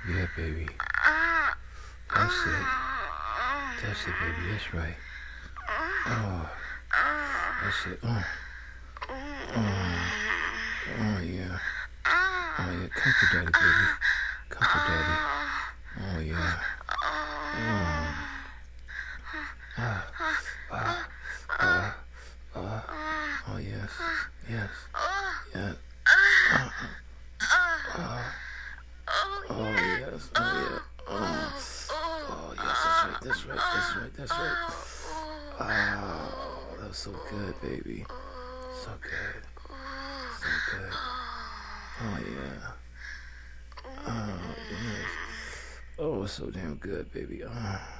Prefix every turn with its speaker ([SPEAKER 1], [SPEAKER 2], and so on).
[SPEAKER 1] Yeah, baby. That's it. That's it, baby. That's right. Oh, that's it. Oh, yeah. Oh, yeah. Comfort daddy, baby. Comfort daddy. Oh, yeah. Oh, yes. Yes. Yes. Oh, yes. Oh, yeah. Oh, yes. That's right. That's right. Oh, that was so good, baby. So good. So good. Oh, yeah. Oh, yes. Oh, it's so damn good, baby.